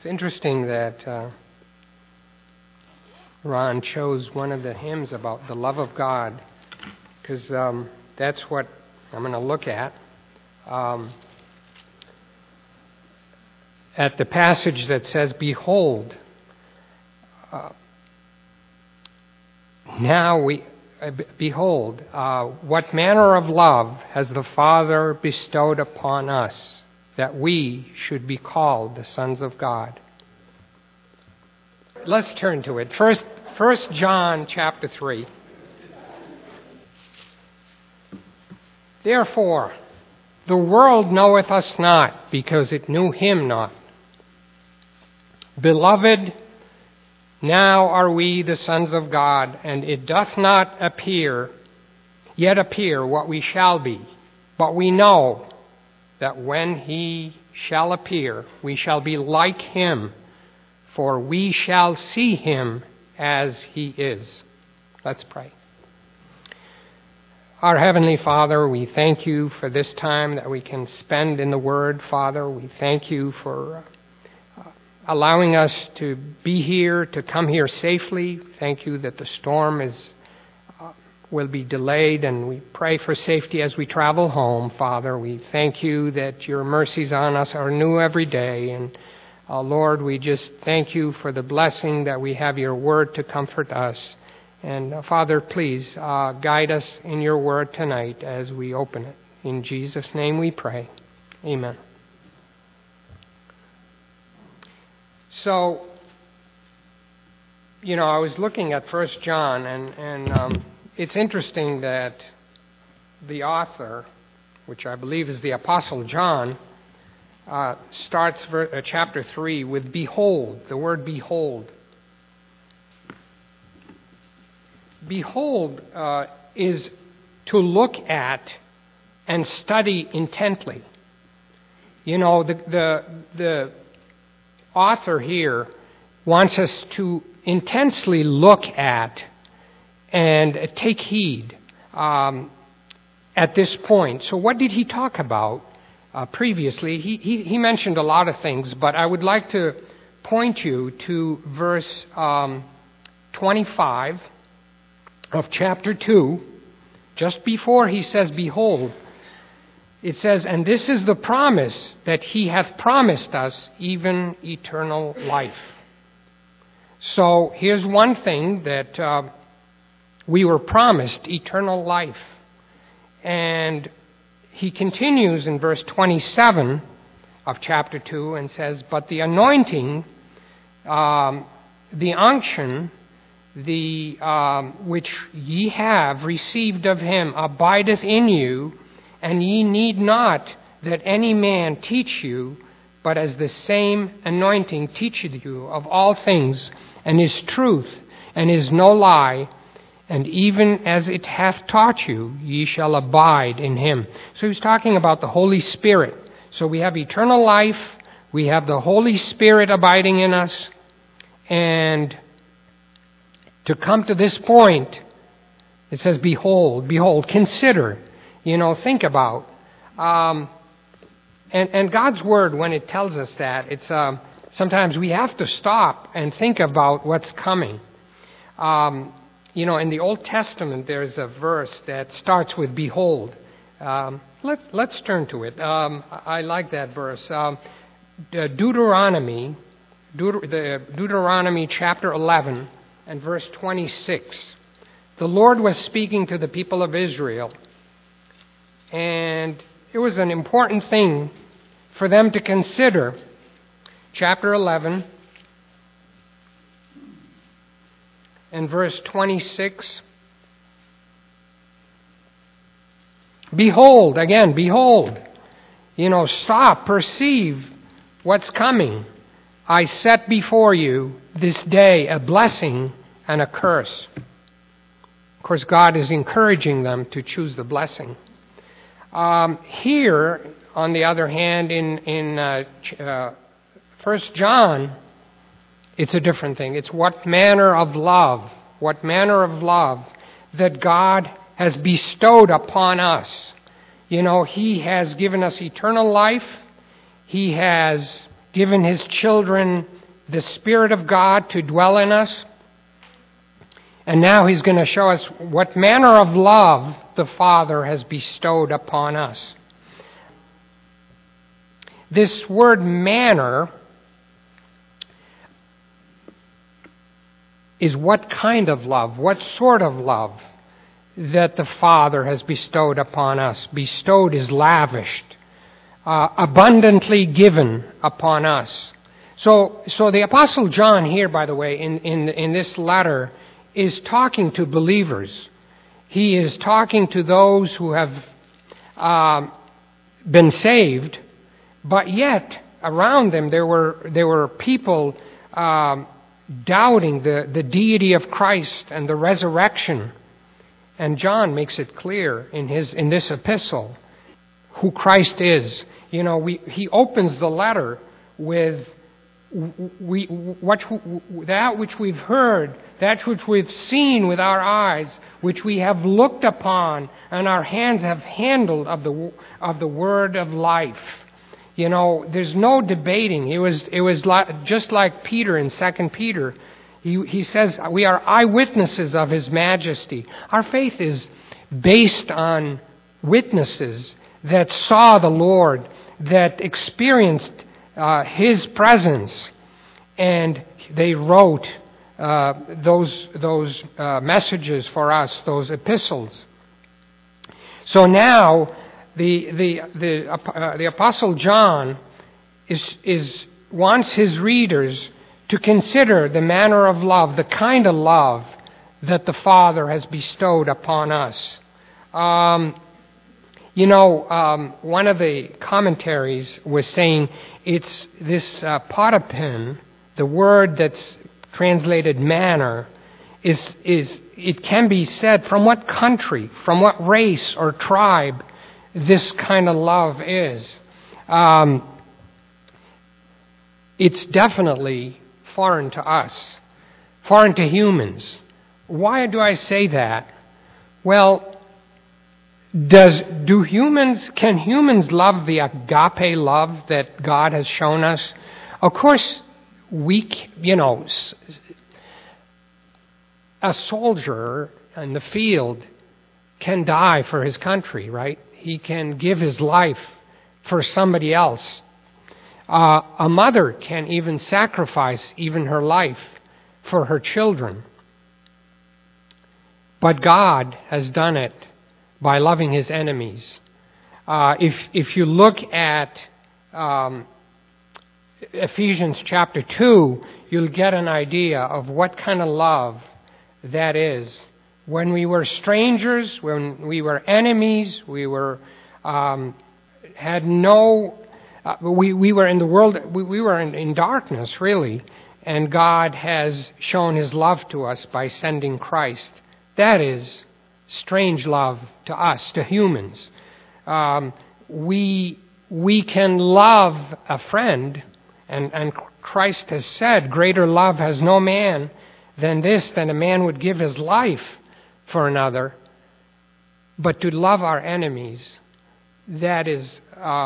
It's interesting that Ron chose one of the hymns about the love of God, because that's what I'm going to look at the passage that says, "Behold, behold, what manner of love has the Father bestowed upon us, that we should be called the sons of God." Let's turn to it. First John chapter 3. "Therefore, the world knoweth us not, because it knew him not. Beloved, now are we the sons of God, and it doth not yet appear what we shall be. But we know that when he shall appear, we shall be like him, for we shall see him as he is." Let's pray. Our Heavenly Father, we thank you for this time that we can spend in the Word, Father. We thank you for allowing us to be here, to come here safely. Thank you that the storm will be delayed, and we pray for safety as we travel home, Father. We thank you that your mercies on us are new every day, and Lord, we just thank you for the blessing that we have your word to comfort us. And Father, please guide us in your word tonight as we open it. In Jesus' name we pray. Amen. So, I was looking at 1 John, and it's interesting that the author, which I believe is the Apostle John, starts chapter 3 with "behold," the word "behold." Behold is to look at and study intently. The author here wants us to intensely look at and take heed at this point. So what did he talk about previously? He mentioned a lot of things, but I would like to point you to verse 25 of chapter 2, just before he says, "Behold." It says, "And this is the promise that he hath promised us, even eternal life." So here's one thing that we were promised: eternal life. And he continues in verse 27 of chapter 2 and says, "But the anointing, the unction, which ye have received of him abideth in you, and ye need not that any man teach you, but as the same anointing teacheth you of all things, and is truth, and is no lie, and even as it hath taught you, ye shall abide in him." So he's talking about the Holy Spirit. So we have eternal life, we have the Holy Spirit abiding in us, and to come to this point, it says, "Behold, behold," consider, think about. And God's Word, when it tells us that, it's sometimes we have to stop and think about what's coming. In the Old Testament, there's a verse that starts with "behold." Let's turn to it. I like that verse. Deuteronomy chapter 11 and verse 26. The Lord was speaking to the people of Israel, and it was an important thing for them to consider. Chapter 11 and verse 26. "Behold," again, "behold." Stop, perceive what's coming. "I set before you this day a blessing and a curse." Of course, God is encouraging them to choose the blessing. Here, on the other hand, in 1 John, it's a different thing. It's what manner of love that God has bestowed upon us. He has given us eternal life. He has given His children the Spirit of God to dwell in us. And now He's going to show us what manner of love the Father has bestowed upon us. This word manner is what kind of love, what sort of love that the Father has bestowed upon us. Bestowed is lavished, abundantly given upon us. So the Apostle John here, by the way, in this letter, is talking to believers. He is talking to those who have been saved, but yet around them there were people doubting the deity of Christ and the resurrection. And John makes it clear in this epistle who Christ is. He opens the letter with that which we've heard, that which we've seen with our eyes, which we have looked upon, and our hands have handled of the word of life. There's no debating. It was just like Peter in 2 Peter. He says we are eyewitnesses of His majesty. Our faith is based on witnesses that saw the Lord, that experienced His presence, and they wrote those messages for us, those epistles. So now the Apostle John wants his readers to consider the manner of love, the kind of love that the Father has bestowed upon us. One of the commentaries was saying it's this potapin, the word that's translated manner, it can be said from what country, from what race or tribe this kind of love is. It's definitely foreign to us, foreign to humans. Why do I say that? Well, can humans love the agape love that God has shown us? Of course, a soldier in the field can die for his country, right? He can give his life for somebody else. A mother can even sacrifice even her life for her children. But God has done it by loving His enemies. If you look at Ephesians chapter 2, you'll get an idea of what kind of love that is. When we were strangers, when we were enemies, we were we were in the world, we were in darkness, really, and God has shown His love to us by sending Christ. That is strange love to us, to humans. We can love a friend, and Christ has said, greater love has no man than this, than a man would give his life for another. But to love our enemies, that is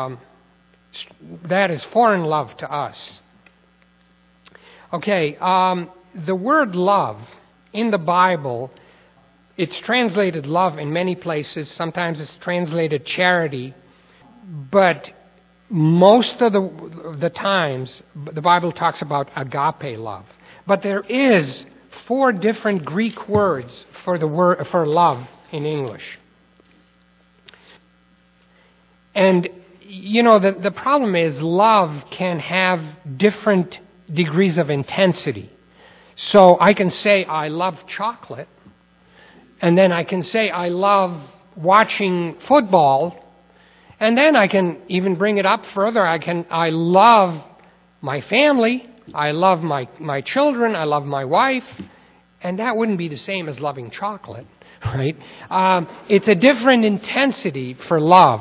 foreign love to us. Okay, the word love in the Bible, it's translated love in many places. Sometimes it's translated charity. But most of the times, the Bible talks about agape love. But there is 4 different Greek words for for love in English. And the problem is love can have different degrees of intensity. So I can say I love chocolate, and then I can say I love watching football, and then I can even bring it up further. I love my family, I love my children, I love my wife, and that wouldn't be the same as loving chocolate, right? It's a different intensity for love.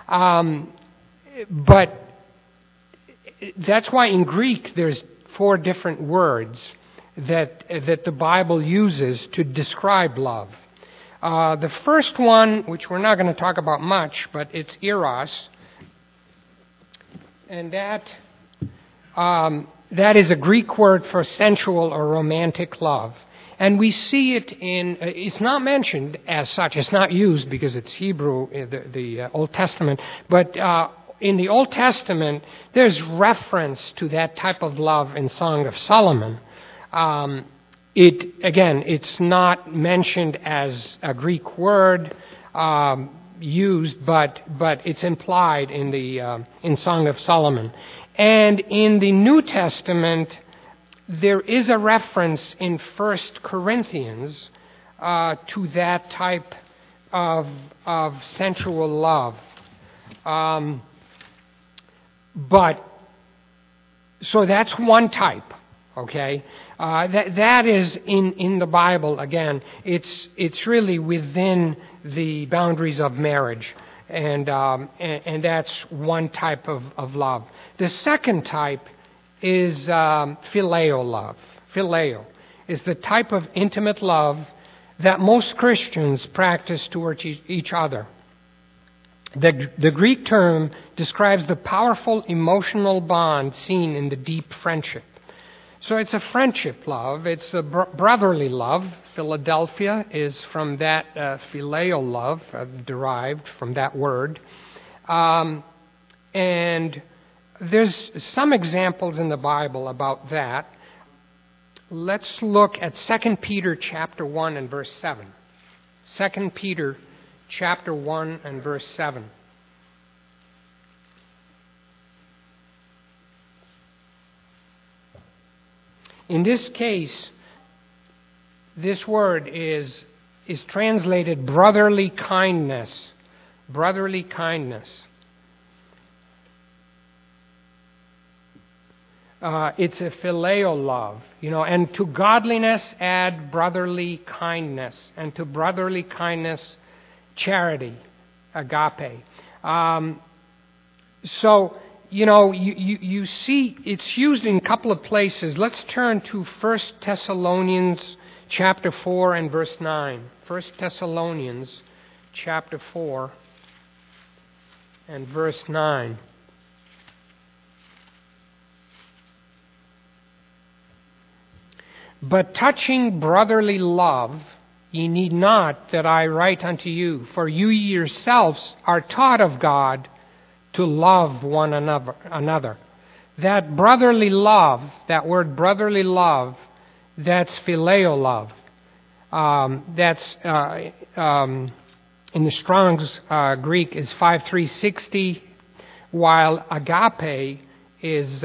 But that's why in Greek there's 4 different words that the Bible uses to describe love. The first one, which we're not going to talk about much, but it's eros, and that that is a Greek word for sensual or romantic love. And we see it it's not mentioned as such. It's not used because it's Hebrew, the Old Testament. But in the Old Testament, there's reference to that type of love in Song of Solomon. It's not mentioned as a Greek word used, but it's implied in Song of Solomon. And in the New Testament, there is a reference in 1 Corinthians to that type of sensual love. So that's one type, okay? That is in the Bible. Again, it's really within the boundaries of marriage, and that's one type of love. The second type is phileo love. Phileo is the type of intimate love that most Christians practice towards each other. The Greek term describes the powerful emotional bond seen in the deep friendship. So it's a friendship love. It's a brotherly love. Philadelphia is from that phileo love, derived from that word. And there's some examples in the Bible about that. Let's look at 2 Peter chapter 1 and verse 7. 2 Peter chapter 1 and verse 7. In this case, this word is translated brotherly kindness. Brotherly kindness. It's a phileo love, and to godliness add brotherly kindness, and to brotherly kindness, charity, agape. You see it's used in a couple of places. Let's turn to 1 Thessalonians chapter 4 and verse 9. 1 Thessalonians chapter 4 and verse 9. But touching brotherly love, ye need not that I write unto you, for you yourselves are taught of God to love one another. That brotherly love, that word brotherly love, that's phileo love. That's in the Strong's Greek is 5360, while agape is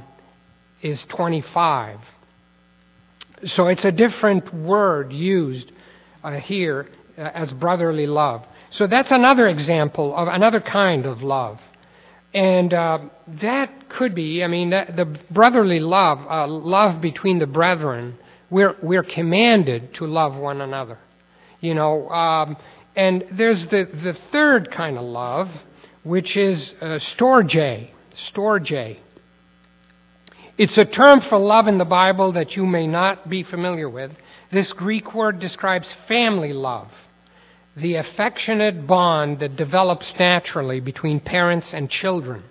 25. So it's a different word used here as brotherly love. So that's another example of another kind of love. And that could be, the brotherly love, love between the brethren, we're commanded to love one another. And there's the third kind of love, which is storge. Storge. It's a term for love in the Bible that you may not be familiar with. This Greek word describes family love, the affectionate bond that develops naturally between parents and children.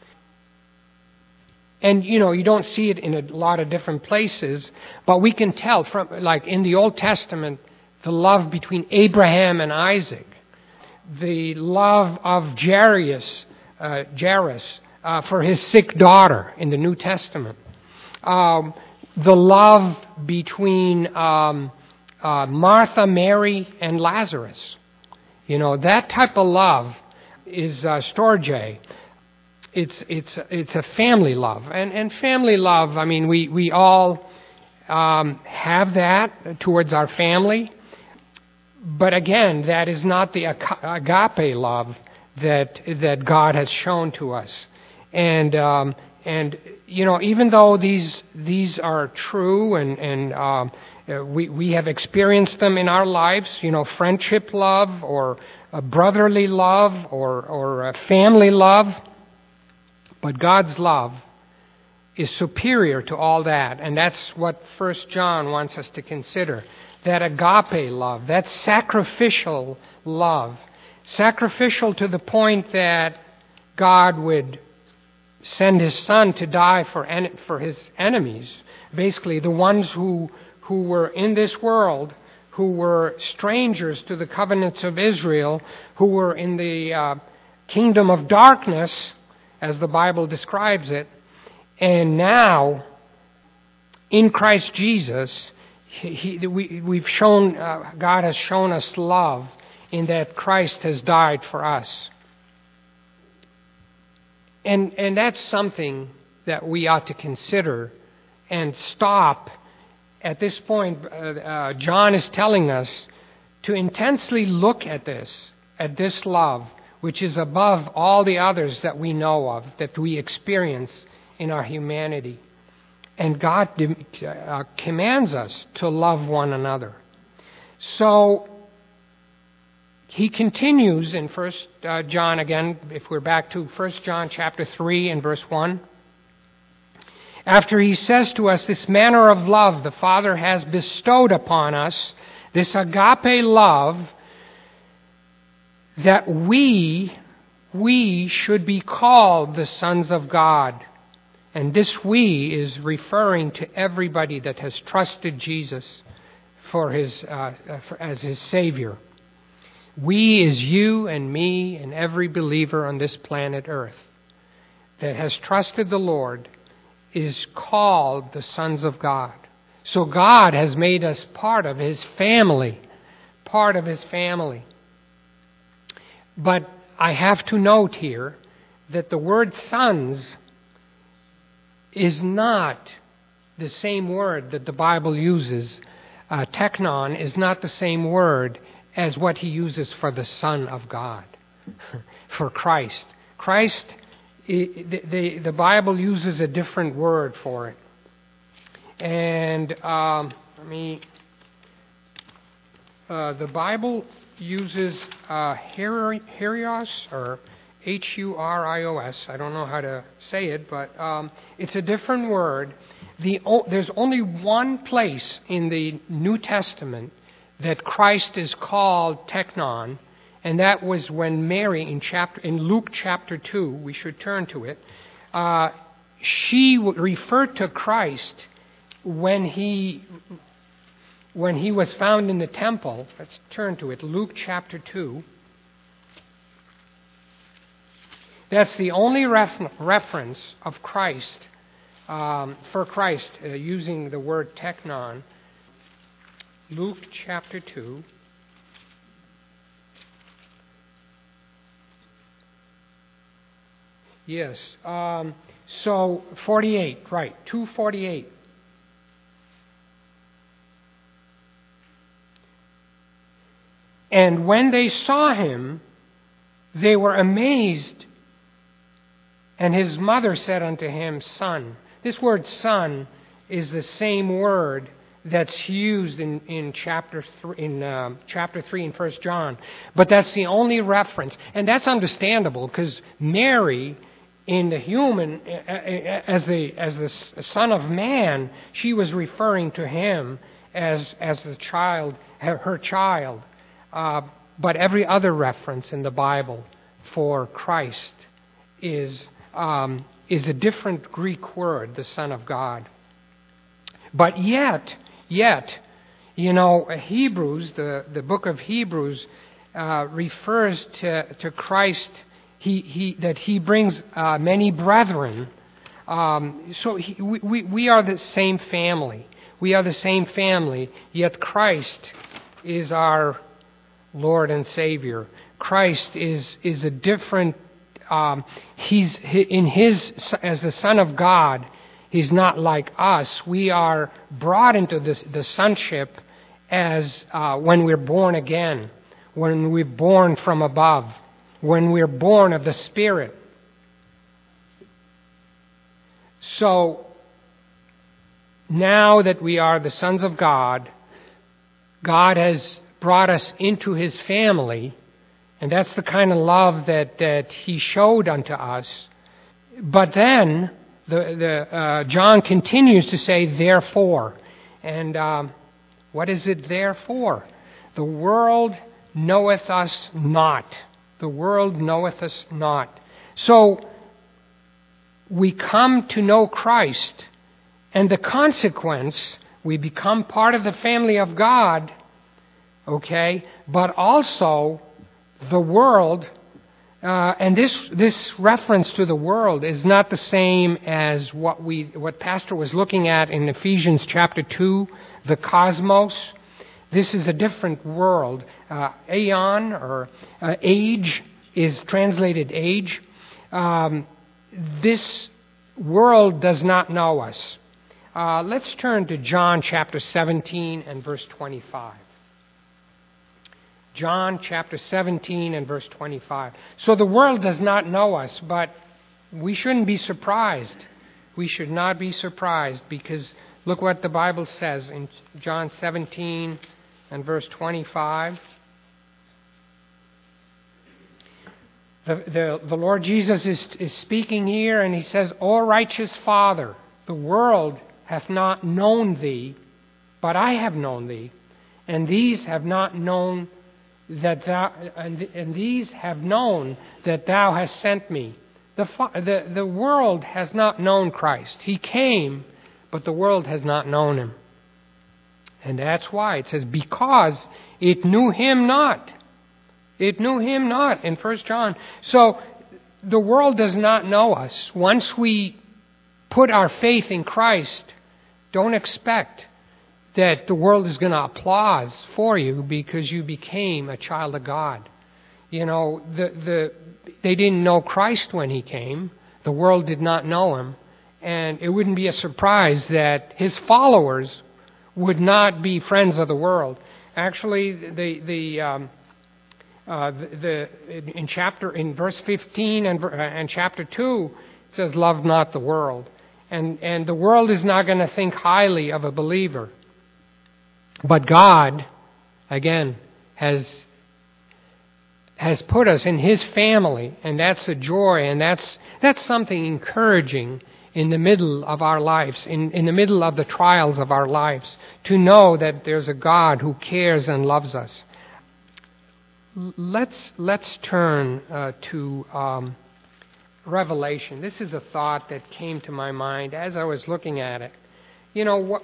And, you don't see it in a lot of different places, but we can tell from, like in the Old Testament, the love between Abraham and Isaac, the love of Jairus for his sick daughter in the New Testament. The love between Martha, Mary, and Lazarus. That type of love is storge. It's a family love. And family love, we all have that towards our family. But again, that is not the agape love that God has shown to us. And even though these are true and we have experienced them in our lives, friendship love or a brotherly love or a family love, but God's love is superior to all that. And that's what 1 John wants us to consider. That agape love, that sacrificial love. Sacrificial to the point that God would send His Son to die for His enemies, basically the ones who were in this world, who were strangers to the covenants of Israel, who were in the kingdom of darkness, as the Bible describes it, and now in Christ Jesus, we've shown God has shown us love in that Christ has died for us, and that's something that we ought to consider and stop. At this point, John is telling us to intensely look at this love, which is above all the others that we know of, that we experience in our humanity. And God commands us to love one another. So He continues in 1 John again, if we're back to 1 John chapter 3 and verse 1. After He says to us, this manner of love the Father has bestowed upon us, this agape love, that we should be called the sons of God. And this "we" is referring to everybody that has trusted Jesus as His Savior. "We" is you and me and every believer on this planet Earth that has trusted the Lord is called the sons of God. So God has made us part of His family. But I have to note here that the word sons is not the same word that the Bible uses. Teknon is not the same word as what He uses for the Son of God, for Christ. The Bible uses a different word for it. And the Bible uses Hurios, or Hurios. I don't know how to say it, but it's a different word. There's only one place in the New Testament that Christ is called Teknon, and that was when Mary, in Luke chapter 2, we should turn to it, she referred to Christ when he was found in the temple. Let's turn to it, Luke chapter 2. That's the only reference of Christ, for Christ, using the word Teknon. Luke chapter 2. Yes. So 48, right, 2:48. And when they saw Him, they were amazed. And His mother said unto Him, Son. This word son is the same word that's used in chapter 3 in 1 John. But that's the only reference. And that's understandable, because Mary, in the human, as the Son of Man, she was referring to Him as the child, her child. But every other reference in the Bible for Christ is a different Greek word, the Son of God. But yet, Hebrews, the book of Hebrews, refers to Christ. That He brings many brethren. So we are the same family. We are the same family. Yet Christ is our Lord and Savior. Christ is a different. He's as the Son of God. He's not like us. We are brought into the sonship as when we're born again, when we're born from above, when we're born of the Spirit. So now that we are the sons of God, God has brought us into His family, and that's the kind of love that He showed unto us. But then John continues to say, therefore. And what is it therefore? The world knoweth us not. The world knoweth us not. So we come to know Christ, and the consequence, we become part of the family of God, okay? But also the world, and this reference to the world is not the same as what Pastor was looking at in Ephesians chapter 2, the cosmos. This is a different world. Aeon, or age, is translated age. This world does not know us. Let's turn to John chapter 17 and verse 25. John chapter 17 and verse 25. So the world does not know us, but we shouldn't be surprised. We should not be surprised, because look what the Bible says in John 17 and verse 25. The Lord Jesus is speaking here, and he says, O righteous Father, the world hath not known thee, but I have known thee, and these have not known that thou, and these have known that thou hast sent me. The world has not known Christ. He came, but the world has not known him. And that's why it says, because it knew him not. It knew him not in 1 John. So the world does not know us. Once we put our faith in Christ, don't expect that the world is going to applaud for you because you became a child of God. You know, they didn't know Christ when he came. The world did not know him. And it wouldn't be a surprise that his followers would not be friends of the world. Actually, in verse 15 and chapter 2, it says, "Love not the world," and the world is not going to think highly of a believer. But God, again, has put us in his family, and that's a joy, and that's something encouraging in the middle of our lives, in the middle of the trials of our lives, to know that there's a God who cares and loves us. Let's turn to Revelation. This is a thought that came to my mind as I was looking at it. You know,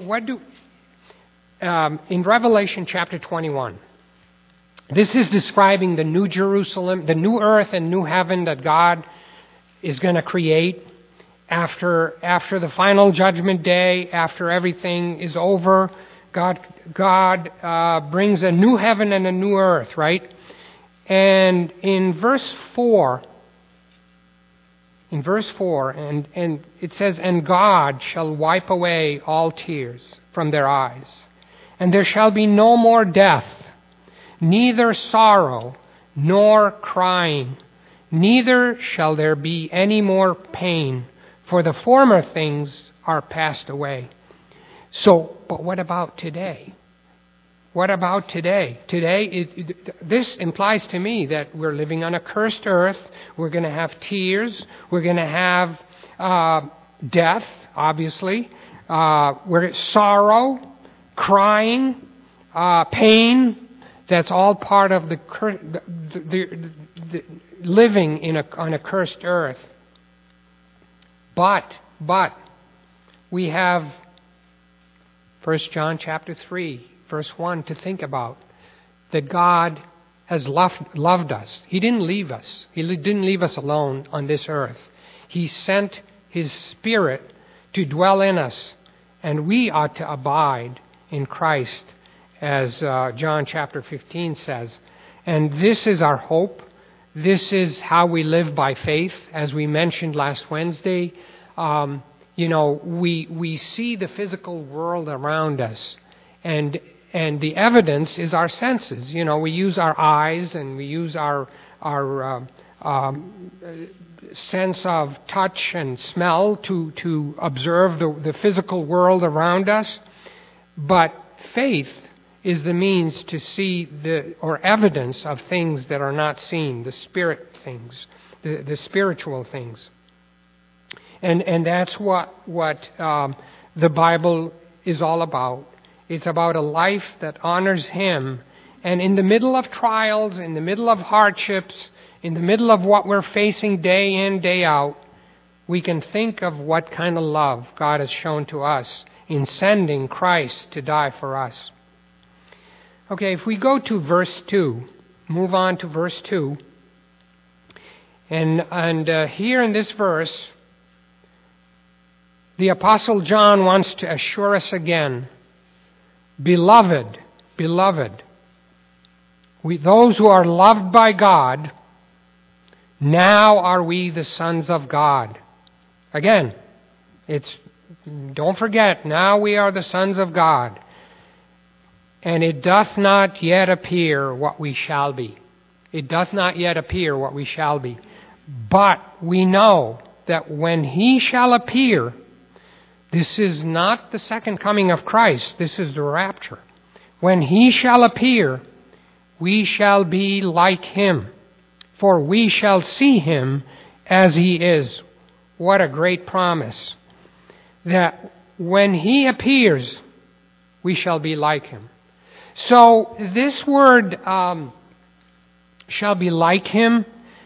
in Revelation chapter 21, this is describing the new Jerusalem, the new earth and new heaven that God is going to create after the final judgment day, after everything is over. God brings a new heaven and a new earth, right? And in verse 4, and it says, "And God shall wipe away all tears from their eyes, and there shall be no more death, neither sorrow nor crying, neither shall there be any more pain, for the former things are passed away." So, but what about today? What about today? This implies to me that we're living on a cursed earth. We're going to have tears. We're going to have death, obviously. We're sorrow, crying, pain. That's all part of the living on a cursed earth. But we have 1 John chapter 3. Verse 1 to think about, that God has loved us. He didn't leave us. He didn't leave us alone on this earth. He sent his Spirit to dwell in us, and we ought to abide in Christ, as John chapter 15 says. And this is our hope. This is how we live by faith, as we mentioned last Wednesday. We see the physical world around us, and the evidence is our senses. You know, we use our eyes, and we use our sense of touch and smell to observe the physical world around us. But faith is the means to see or evidence of things that are not seen, the spirit things, the spiritual things. And that's what the Bible is all about. It's about a life that honors him. And in the middle of trials, in the middle of hardships, in the middle of what we're facing day in, day out, we can think of what kind of love God has shown to us in sending Christ to die for us. Okay, if we go to verse 2, move on to verse 2, and here in this verse, the Apostle John wants to assure us again, beloved, those who are loved by God, now are we the sons of God. Again, don't forget, now we are the sons of God. And it doth not yet appear what we shall be. It doth not yet appear what we shall be. But we know that when He shall appear, this is not the second coming of Christ, this is the rapture. When He shall appear, we shall be like Him, for we shall see Him as He is. What a great promise. That when He appears, we shall be like Him. So this word, shall be like Him,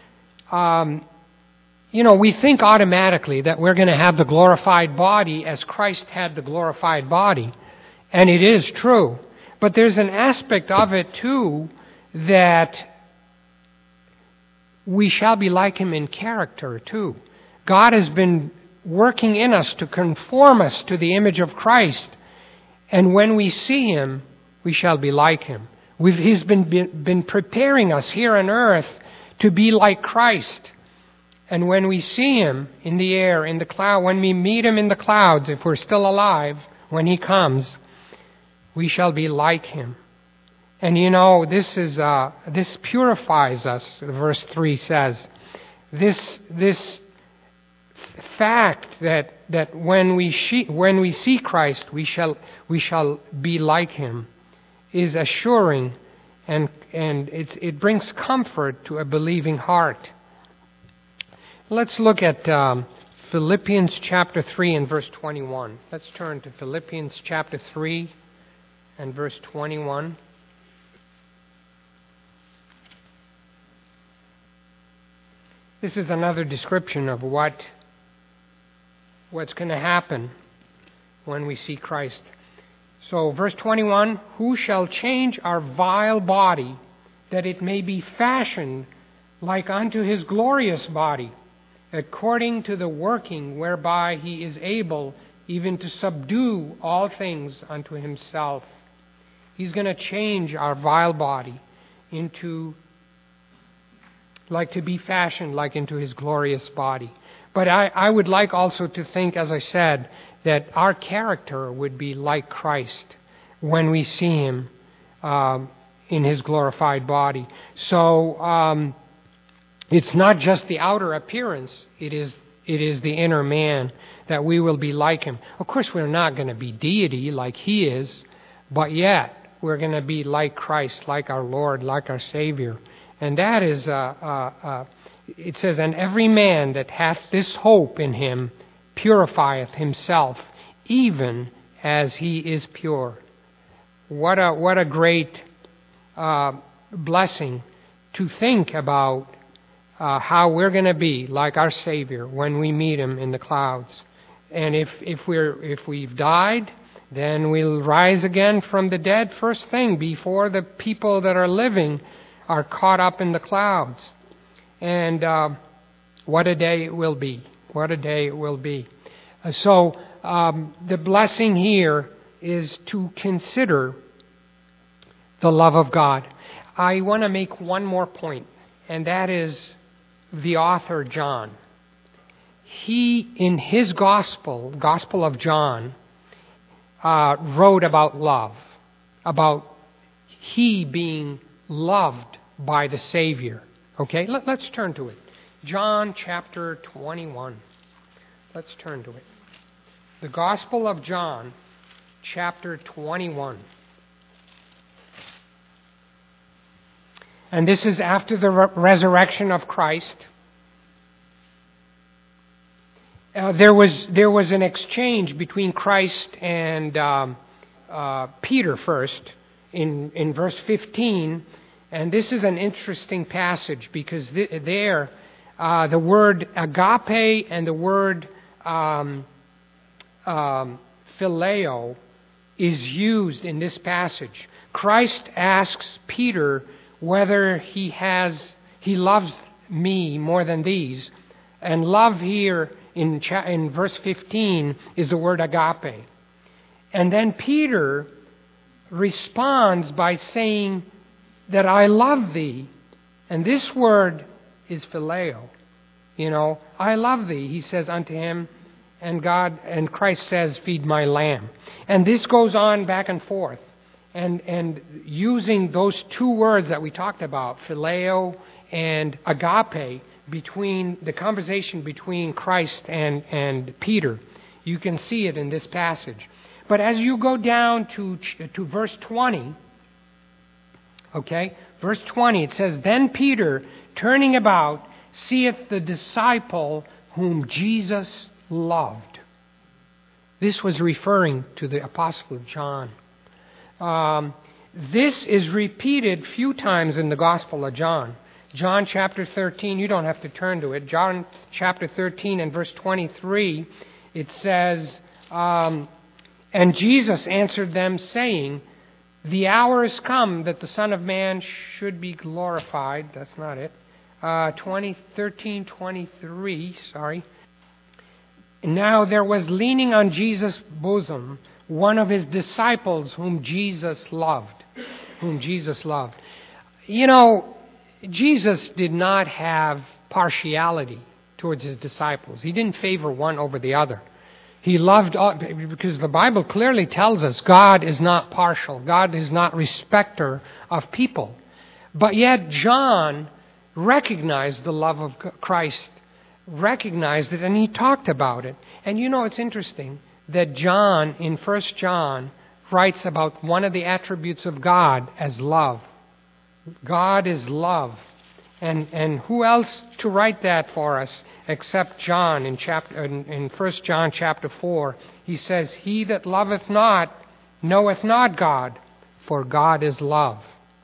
we think automatically that we're going to have the glorified body as Christ had the glorified body. And it is true. But there's an aspect of it too that we shall be like Him in character too. God has been working in us to conform us to the image of Christ. And when we see Him, we shall be like Him. He's been preparing us here on earth to be like Christ. And when we see Him in the air, in the cloud, when we meet Him in the clouds, if we're still alive, when He comes, we shall be like Him. And this purifies us, verse 3 says. This fact that when we see Christ, we shall be like Him, is assuring, and it brings comfort to a believing heart. Let's look at Philippians chapter 3 and verse 21. Let's turn to Philippians chapter 3 and verse 21. This is another description of what's going to happen when we see Christ. So, verse 21, who shall change our vile body, that it may be fashioned like unto His glorious body, according to the working whereby He is able even to subdue all things unto Himself. He's going to change our vile body to be fashioned like into His glorious body. But I would like also to think, as I said, that our character would be like Christ when we see Him in His glorified body. So it's not just the outer appearance, it is the inner man that we will be like Him. Of course, we're not going to be deity like He is, but yet we're going to be like Christ, like our Lord, like our Savior. And that is, it says, and every man that hath this hope in Him purifieth himself, even as He is pure. What a great blessing to think about how we're going to be like our Savior when we meet Him in the clouds. And if we've died, then we'll rise again from the dead first thing before the people that are living are caught up in the clouds. And what a day it will be. What a day it will be. So the blessing here is to consider the love of God. I want to make one more point, and that is the author John. He, in his Gospel of John, wrote about love, about he being loved by the Savior. Okay, let's turn to it. John chapter 21. Let's turn to it. The Gospel of John, chapter 21. And this is after the resurrection of Christ. There was an exchange between Christ and Peter first in verse 15. And this is an interesting passage because there The word agape and the word phileo is used in this passage. Christ asks Peter whether he loves me more than these. And love here in verse 15 is the word agape. And then Peter responds by saying that I love thee. And this word is phileo. I love thee, he says unto him. And Christ says, feed my lamb. And this goes on back and forth. And using those two words that we talked about, phileo and agape, between the conversation between Christ and Peter. You can see it in this passage. But as you go down to verse 20, verse 20, it says, Then Peter, turning about, seeth the disciple whom Jesus loved. This was referring to the Apostle John. This is repeated few times in the Gospel of John. John chapter 13, you don't have to turn to it. John chapter 13 and verse 23, it says, And Jesus answered them, saying, The hour is come that the Son of Man should be glorified. That's not it. 13:23, sorry. Now there was leaning on Jesus' bosom one of his disciples whom Jesus loved. Jesus did not have partiality towards his disciples. He didn't favor one over the other. He loved all, because the Bible clearly tells us God is not partial. God is not respecter of people. But yet John recognized the love of Christ, recognized it, and he talked about it. And it's interesting that John, in 1 John, writes about one of the attributes of God as love. God is love. And who else to write that for us except John in 1 John chapter 4. He says, He that loveth not knoweth not God, for God is love.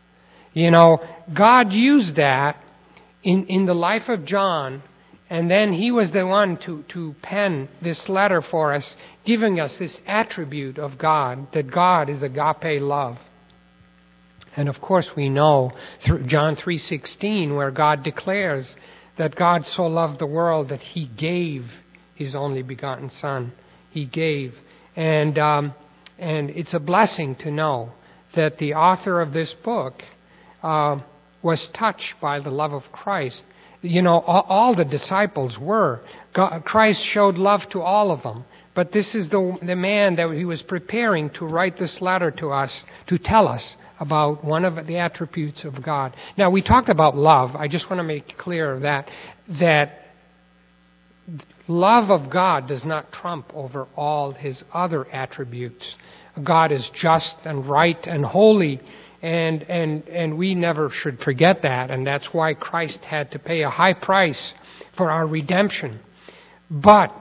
God used that in the life of John, and then he was the one to pen this letter for us, giving us this attribute of God, that God is agape love. And of course we know through John 3:16, where God declares that God so loved the world that he gave his only begotten Son. He gave. And it's a blessing to know that the author of this book was touched by the love of Christ. All the disciples were. Christ showed love to all of them. But this is the man that he was preparing to write this letter to us, to tell us about one of the attributes of God. Now, we talked about love. I just want to make clear that love of God does not trump over all his other attributes. God is just and right and holy, and we never should forget that, and that's why Christ had to pay a high price for our redemption. But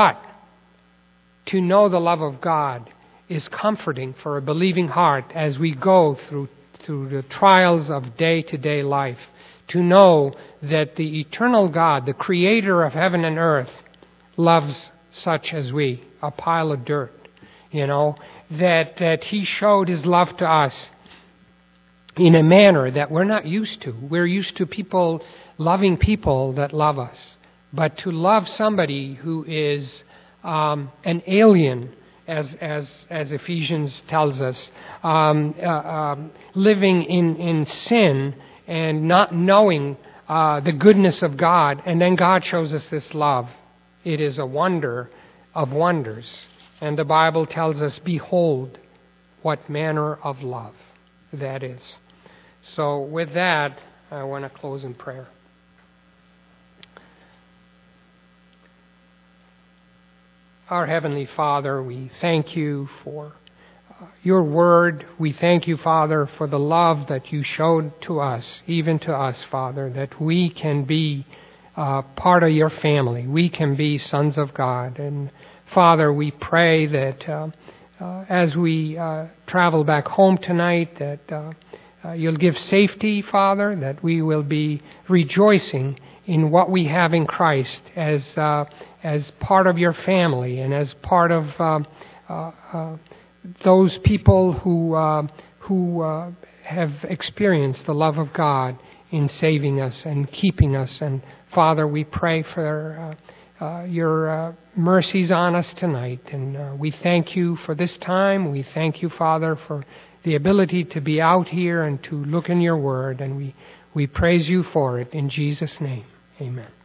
to know the love of God is comforting for a believing heart as we go through the trials of day-to-day life. To know that the eternal God, the creator of heaven and earth, loves such as we, a pile of dirt. That he showed his love to us in a manner that we're not used to. We're used to people loving people that love us. But to love somebody who is an alien, as Ephesians tells us, living in sin and not knowing the goodness of God, and then God shows us this love. It is a wonder of wonders. And the Bible tells us, behold, what manner of love that is. So with that, I want to close in prayer. Our Heavenly Father, we thank you for your word. We thank you, Father, for the love that you showed to us, even to us, Father, that we can be part of your family. We can be sons of God. And Father, we pray that as we travel back home tonight, that you'll give safety, Father, that we will be rejoicing in what we have in Christ as part of your family and as part of those people who have experienced the love of God in saving us and keeping us. And Father, we pray for your mercies on us tonight. And we thank you for this time. We thank you, Father, for the ability to be out here and to look in your word. And we praise you for it. In Jesus' name, amen.